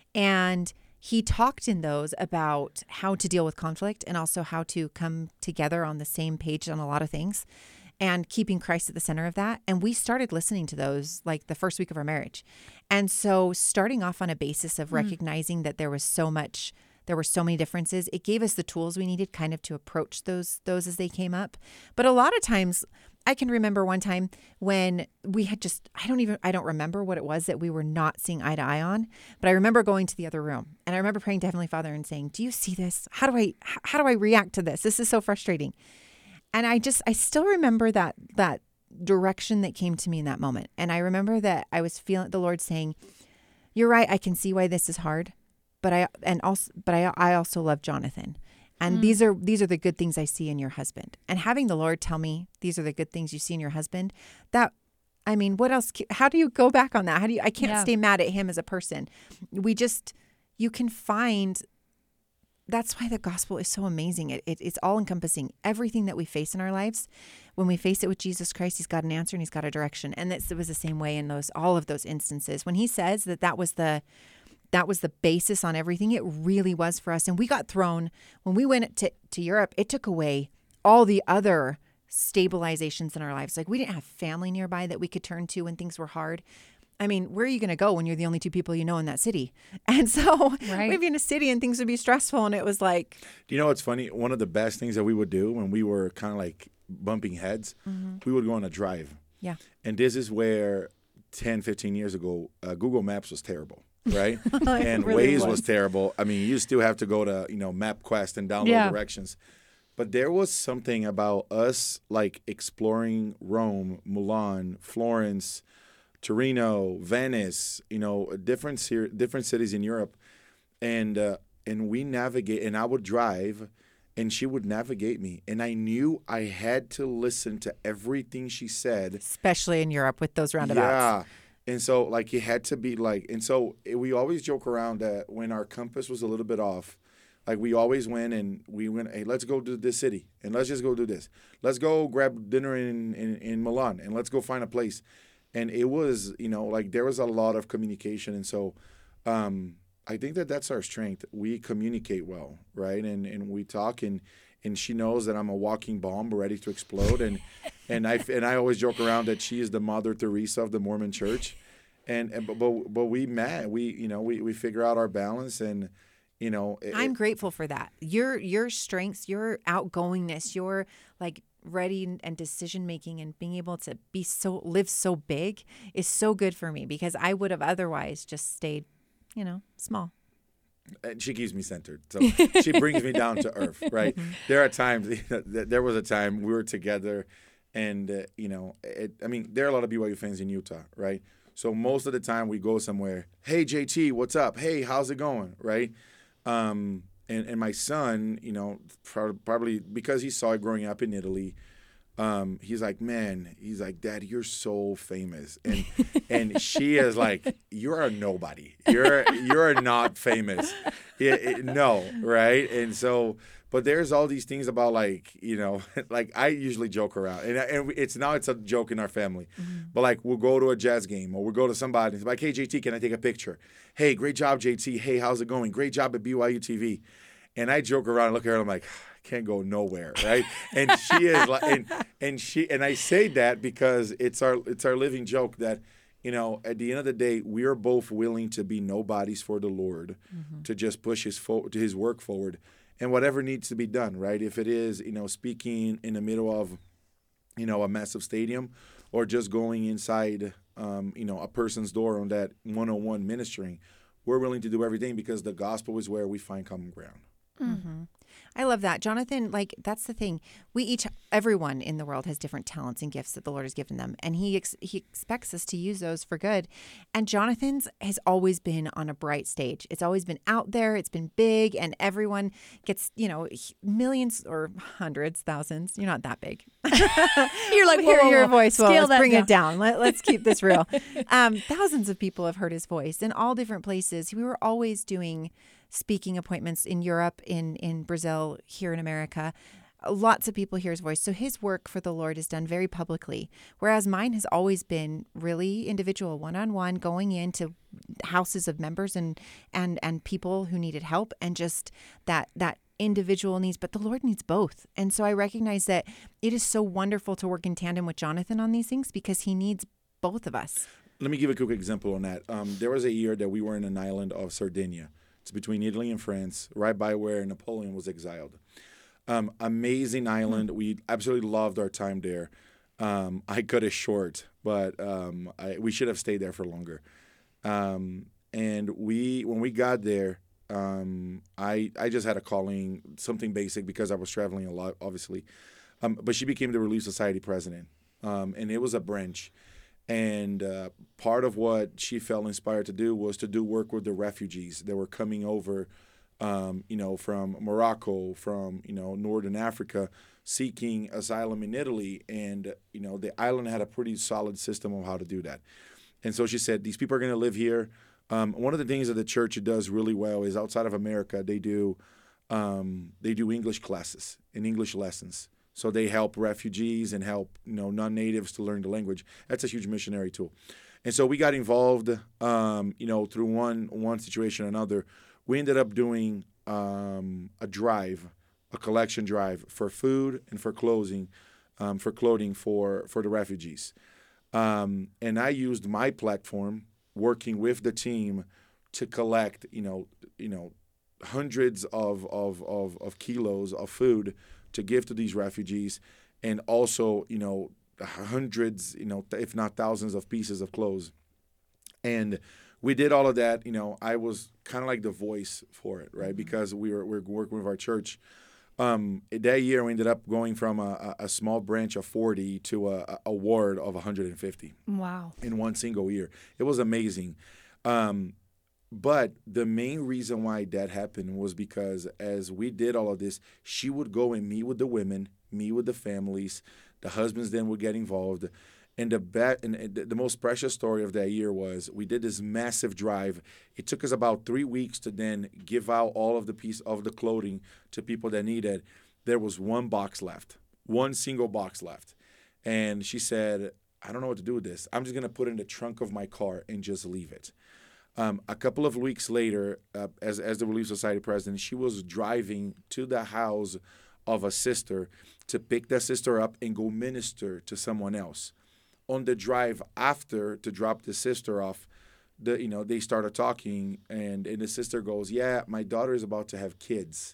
And he talked in those about how to deal with conflict and also how to come together on the same page on a lot of things and keeping Christ at the center of that. And we started listening to those like the first week of our marriage. And so starting off on a basis of recognizing that there was so much, there were so many differences, it gave us the tools we needed kind of to approach those, those as they came up. But a lot of times, I can remember one time when we had just, I don't even, I don't remember what it was that we were not seeing eye to eye on, but I remember going to the other room and I remember praying to Heavenly Father and saying, do you see this? How do I, how do I react to this? This is so frustrating. And I just, I still remember that, that direction that came to me in that moment. And I remember that I was feeling the Lord saying, you're right. I can see why this is hard, but I, and also, but I, I also love Jonathan. And mm. these are these are the good things I see in your husband. And having the Lord tell me these are the good things you see in your husband, that, I mean, what else? How do you go back on that? How do you? I can't yeah. stay mad at him as a person. We just, you can find. That's why the gospel is so amazing. It, it it's all encompassing. Everything that we face in our lives, when we face it with Jesus Christ, He's got an answer and He's got a direction. And that's, it was the same way in those all of those instances. When He says that that was the That was the basis on everything. It really was for us. And we got thrown, when we went to, to Europe, it took away all the other stabilizations in our lives. Like we didn't have family nearby that we could turn to when things were hard. I mean, where are you going to go when you're the only two people you know in that city? And so right. we'd be in a city and things would be stressful. And it was like. Do you know what's funny? One of the best things that we would do when we were kind of like bumping heads, mm-hmm. we would go on a drive. Yeah. And this is where ten, fifteen years ago, uh, Google Maps was terrible. Right? And really Waze was. was terrible. I mean, you still have to go to, you know, MapQuest and download yeah. directions. But there was something about us like exploring Rome, Milan, Florence, Torino, Venice, you know, different different cities in Europe. And uh, and we navigate, and I would drive and she would navigate me. And I knew I had to listen to everything she said. Especially in Europe with those roundabouts. Yeah. And so, like, it had to be, like, and so we always joke around that when our compass was a little bit off, like, we always went and we went, hey, let's go to this city, and let's just go do this. Let's go grab dinner in, in, in Milan, and let's go find a place. And it was, you know, like, there was a lot of communication. And so um, I think that that's our strength. We communicate well, right? And and we talk, and and she knows that I'm a walking bomb ready to explode. And and I and I always joke around that she is the Mother Teresa of the Mormon Church. And, and but, but but we met. We you know we, we figure out our balance, and you know. It, I'm grateful for that. Your your strengths, your outgoingness, your like ready and decision making and being able to be so live so big is so good for me, because I would have otherwise just stayed, you know, small. And she keeps me centered. So she brings me down to earth, right? There are times, there was a time we were together and, uh, you know, it, I mean, there are a lot of B Y U fans in Utah, right? So most of the time we go somewhere, hey, J T, what's up? Hey, how's it going, right? Um, and, and my son, you know, probably because he saw it growing up in Italy, Um, he's like, man, he's like, Dad, you're so famous. And and she is like, you're a nobody. You're you're not famous. It, it, no, right? And so, but there's all these things about like, you know, like I usually joke around. And, and it's now it's a joke in our family. Mm-hmm. But like we'll go to a jazz game or we'll go to somebody. It's like, hey, J T, can I take a picture? Hey, great job, J T. Hey, how's it going? Great job at B Y U T V. And I joke around and look at her and I'm like, can't go nowhere, right? And she is like, and, and she, and I say that because it's our, it's our living joke that, you know, at the end of the day, we are both willing to be nobodies for the Lord, mm-hmm. to just push his fo- to his work forward, and whatever needs to be done, right? If it is, you know, speaking in the middle of, you know, a massive stadium, or just going inside, um, you know, a person's door on that one-on-one ministering, we're willing to do everything because the gospel is where we find common ground. Mm-hmm. I love that. Jonathan, like, that's the thing. We each, everyone in the world has different talents and gifts that the Lord has given them. And he ex- he expects us to use those for good. And Jonathan's has always been on a bright stage. It's always been out there. It's been big. And everyone gets, you know, millions or hundreds, thousands. You're not that big. You're like, hear whoa, your whoa, whoa. voice. Well, Scale let's that bring down. it down. Let, let's keep this real. Um, thousands of people have heard his voice in all different places. We were always doing speaking appointments in Europe, in, in Brazil, here in America. Lots of people hear his voice. So his work for the Lord is done very publicly, whereas mine has always been really individual, one-on-one, going into houses of members and and and people who needed help, and just that that individual needs. But the Lord needs both. And so I recognize that it is so wonderful to work in tandem with Jonathan on these things, because he needs both of us. Let me give a quick example on that. Um, there was a year that we were in an island of Sardinia. It's between Italy and France, right by where Napoleon was exiled. Um, amazing island. We absolutely loved our time there. Um, I cut it short, but um, I, we should have stayed there for longer. Um, and we, when we got there, um, I I just had a calling, something basic, because I was traveling a lot, obviously. Um, but she became the Relief Society president, um, and it was a branch. And uh, part of what she felt inspired to do was to do work with the refugees that were coming over, um, you know, from Morocco, from, you know, Northern Africa, seeking asylum in Italy. And, you know, the island had a pretty solid system of how to do that. And so she said, these people are going to live here. Um, one of the things that the church does really well is outside of America, they do um, they do English classes and English lessons. So they help refugees and help, you know, non-natives to learn the language. That's a huge missionary tool. And so we got involved, um, you know, through one one situation or another. We ended up doing um, a drive, a collection drive for food and for clothing, um, for clothing for, for the refugees. Um, and I used my platform, working with the team, to collect, you know, you know, hundreds of of of, of kilos of food to give to these refugees, and also, you know, hundreds, you know, if not thousands of pieces of clothes. And we did all of that. You know, I was kind of like the voice for it, right? Mm-hmm. Because we were, we were working with our church. Um, that year, we ended up going from a, a small branch of forty to a, a ward of one hundred fifty. Wow. In one single year. It was amazing. Um, But the main reason why that happened was because as we did all of this, she would go and meet with the women, meet with the families. The husbands then would get involved. And the be- and the most precious story of that year was we did this massive drive. It took us about three weeks to then give out all of the piece of the clothing to people that needed. There was one box left, one single box left. And she said, I don't know what to do with this. I'm just going to put it in the trunk of my car and just leave it. Um, a couple of weeks later, uh, as as the Relief Society president, she was driving to the house of a sister to pick that sister up and go minister to someone else. On the drive after to drop the sister off, the you know they started talking, and and the sister goes, yeah, my daughter is about to have kids,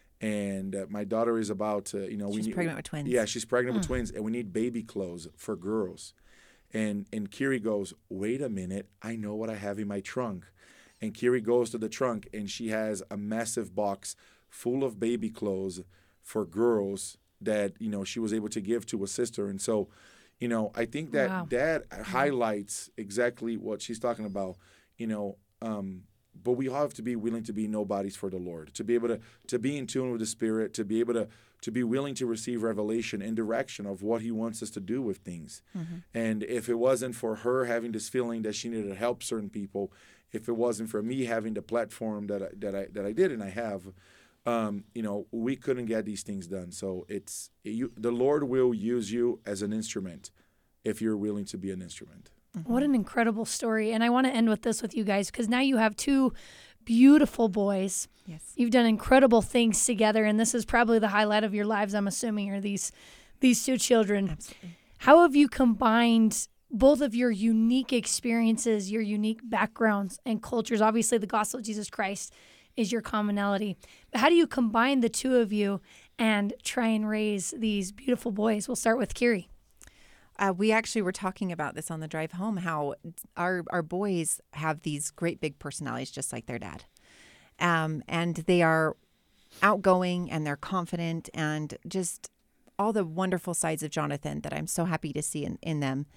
and uh, my daughter is about to you know She's we need, pregnant with twins. Yeah, she's pregnant Mm. with twins, and we need baby clothes for girls. And and Kiri goes, wait a minute, I know what I have in my trunk. And Kiri goes to the trunk, and she has a massive box full of baby clothes for girls that, you know, she was able to give to a sister. And so, you know, I think that Wow. that highlights exactly what she's talking about, you know, um, but we all have to be willing to be nobodies for the Lord, to be able to to be in tune with the Spirit, to be able to to be willing to receive revelation and direction of what He wants us to do with things. Mm-hmm. And if it wasn't for her having this feeling that she needed to help certain people, if it wasn't for me having the platform that I, that I that I did and I have, um, you know, we couldn't get these things done. So it's you, the Lord will use you as an instrument if you're willing to be an instrument. What an incredible story. And I want to end with this with you guys because now you have two beautiful boys. Yes. You've done incredible things together, and this is probably the highlight of your lives, I'm assuming, are these these two children. Absolutely. How have you combined both of your unique experiences, your unique backgrounds and cultures? Obviously, the gospel of Jesus Christ is your commonality. But how do you combine the two of you and try and raise these beautiful boys? We'll start with Kiri. Uh, we actually were talking about this on the drive home, how our our boys have these great big personalities just like their dad. Um, and they are outgoing and they're confident and just all the wonderful sides of Jonathan that I'm so happy to see in, in them.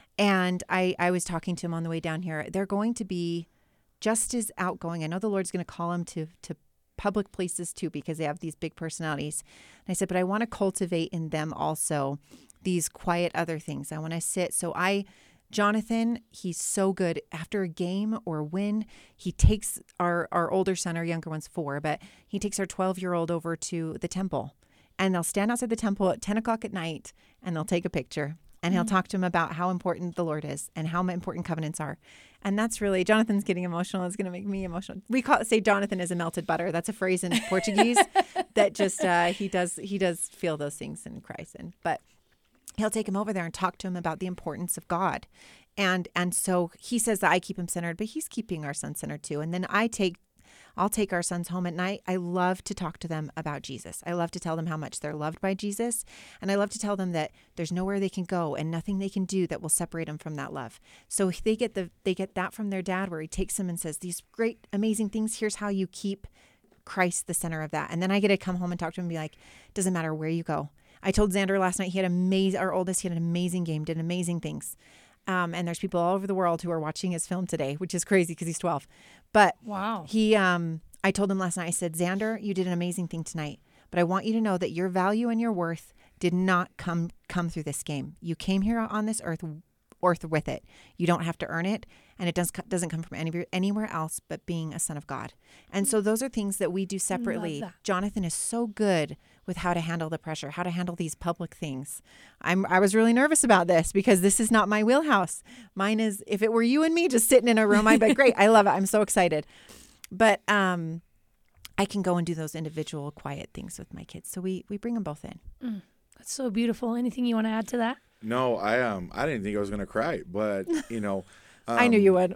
And I, I was talking to him on the way down here. They're going to be just as outgoing. I know the Lord's going to call them to, to public places too because they have these big personalities. And I said, but I want to cultivate in them also these quiet other things. I want to sit. So I, Jonathan, he's so good. After a game or a win, he takes our, our older son, our younger one's four, but he takes our twelve-year-old over to the temple. And they'll stand outside the temple at ten o'clock at night, and they'll take a picture. And he'll talk to him about how important the Lord is and how important covenants are. And that's really, Jonathan's getting emotional. It's going to make me emotional. We call say Jonathan is a melted butter. That's a phrase in Portuguese that just, uh, he does he does feel those things and cries in. But he'll take him over there and talk to him about the importance of God. And and so he says that I keep him centered, but he's keeping our son centered too. And then I take, I'll take our sons home at night. I love to talk to them about Jesus. I love to tell them how much they're loved by Jesus. And I love to tell them that there's nowhere they can go and nothing they can do that will separate them from that love. So they get the they get that from their dad where he takes them and says, these great, amazing things. Here's how you keep Christ the center of that. And then I get to come home and talk to him and be like, doesn't matter where you go. I told Xander last night, he had amazing, our oldest, he had an amazing game, did amazing things. Um, and there's people all over the world who are watching his film today, which is crazy because he's twelve. But Wow. he, um, I told him last night, I said, Xander, you did an amazing thing tonight, but I want you to know that your value and your worth did not come, come through this game. You came here on this earth, earth with it. You don't have to earn it. And it does, doesn't come from any, anywhere else but being a son of God. And so those are things that we do separately. that. Jonathan is so good with how to handle the pressure, how to handle these public things. I'm, I was really nervous about this because this is not my wheelhouse. Mine is, if it were you and me just sitting in a room, I'd be like, great. I love it. I'm so excited. But um, I can go and do those individual quiet things with my kids. So we, we bring them both in. That's so beautiful. Anything you want to add to that? No, I um I didn't think I was gonna cry, but you know, um, I knew you would.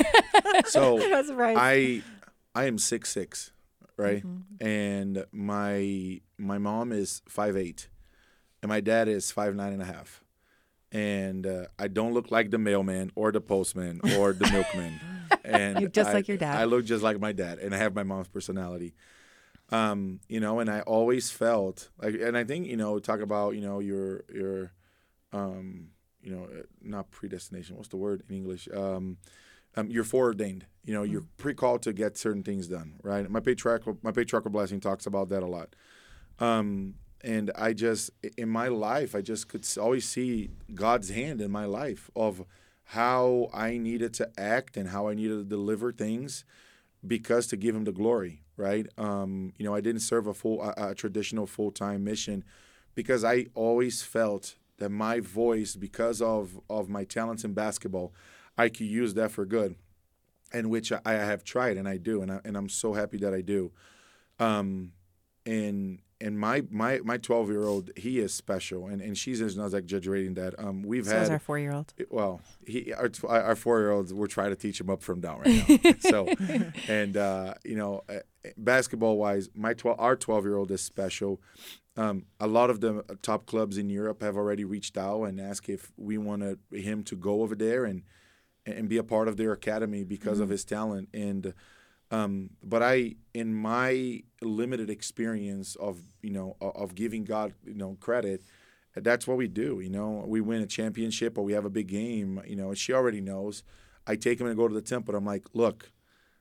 So I was surprised. I I am six six, right? Mm-hmm. And my my mom is five eight, and my dad is five nine and a half. And uh, I don't look like the mailman or the postman or the milkman. And You're just I- like your dad. I look just like my dad, and I have my mom's personality. Um, you know, and I always felt like, and I think, you know, talk about, you know, your your, um, you know, uh, not predestination. What's the word in English? Um, um, you're foreordained. You know, you're pre-called to get certain things done, right? My patriarchal my patriarchal blessing talks about that a lot. Um, and I just, in my life, I just could s- always see God's hand in my life of how I needed to act and how I needed to deliver things because to give him the glory, right? Um, you know, I didn't serve a full, a, a traditional full-time mission because I always felt that my voice, because of, of my talents in basketball, I could use that for good, and which I, I have tried and I do, and, I, and I'm so happy that I do. Um, and and my my my twelve year old, he is special, and, and she's not exaggerating that. Um, we've So had is our four year old. well, he our our four year olds. We're trying to teach him up from down right now. So, and uh, you know, basketball wise, my twelve our twelve year old is special. Um, a lot of the top clubs in Europe have already reached out and asked if we wanted him to go over there and and be a part of their academy because mm-hmm. of his talent. And um, but I, in my limited experience of you know of giving God you know credit, that's what we do. You know, we win a championship or we have a big game. You know, she already knows. I take him and go to the temple. I'm like, look.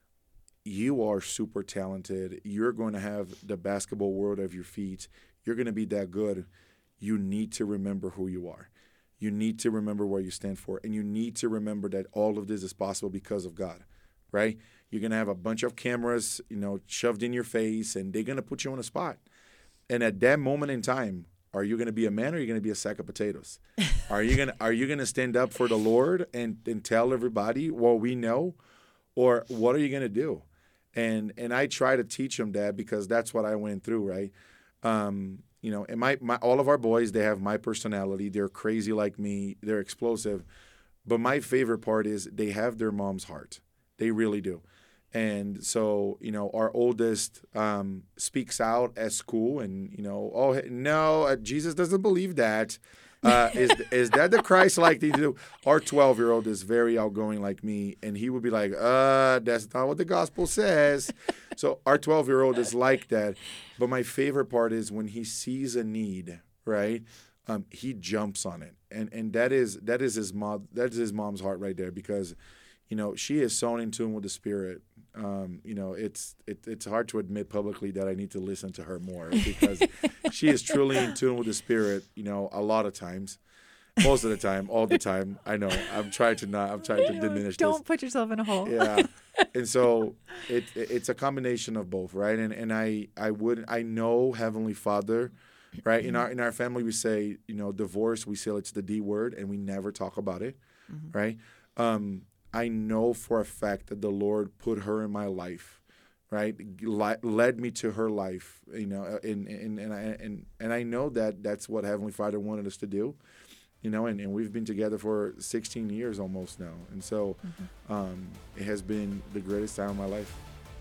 You are super talented. You're going to have the basketball world at your feet. You're going to be that good. You need to remember who you are. You need to remember where you stand for. And you need to remember that all of this is possible because of God, right? You're going to have a bunch of cameras, you know, shoved in your face, and they're going to put you on a spot. And at that moment in time, are you going to be a man or are you going to be a sack of potatoes? Are you going to are you going to stand up for the Lord and, and tell everybody what we know? Or what are you going to do? And and I try to teach them that because that's what I went through, right? Um, you know, and my, my all of our boys, they have my personality. They're crazy like me. They're explosive. But my favorite part is they have their mom's heart. They really do. And so, you know, our oldest um, speaks out at school and, you know, oh, no, uh, Jesus doesn't believe that. Uh, is is that the Christ-like thing to do? Our twelve-year-old is very outgoing like me, and he would be like, uh, that's not what the gospel says. So our twelve-year-old is like that. But my favorite part is when he sees a need, right, um, he jumps on it. And and that is that is his mom that is his mom's heart right there because, you know, she is so in tune with the Spirit. Um, you know, it's it, it's hard to admit publicly that I need to listen to her more because she is truly in tune with the Spirit, you know, a lot of times. Most of the time, all the time. I know. I'm trying to not I'm trying to diminish Don't this. put yourself in a hole. Yeah. And so it, it it's a combination of both, right? And and I I would I know Heavenly Father, right? In our in our family we say, you know, divorce, we say it's the D word and we never talk about it, mm-hmm. right? Um I know for a fact that the Lord put her in my life, right? Le- led me to her life, you know, and and and I and, and I know that that's what Heavenly Father wanted us to do, you know, and, and we've been together for sixteen years almost now, and so mm-hmm. um, it has been the greatest time of my life.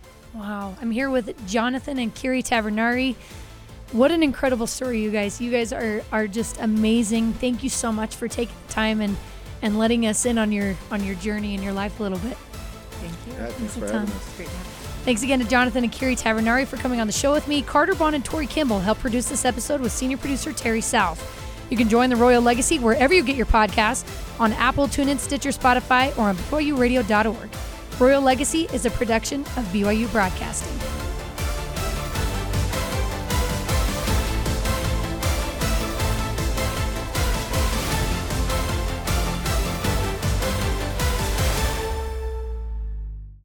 Wow, I'm here with Jonathan and Kiri Tavernari. What an incredible story, you guys! You guys are are just amazing. Thank you so much for taking the time and. and letting us in on your on your journey in your life a little bit. Thank you. Yeah, thanks for a having ton. us. Great to have you. Thanks again to Jonathan and Kiri Tavernari for coming on the show with me. Carter Bond and Tori Kimball helped produce this episode with senior producer Terry South. You can join the Royal Legacy wherever you get your podcasts, on Apple, TuneIn, Stitcher, Spotify, or on B Y U radio dot org. Royal Legacy is a production of B Y U Broadcasting.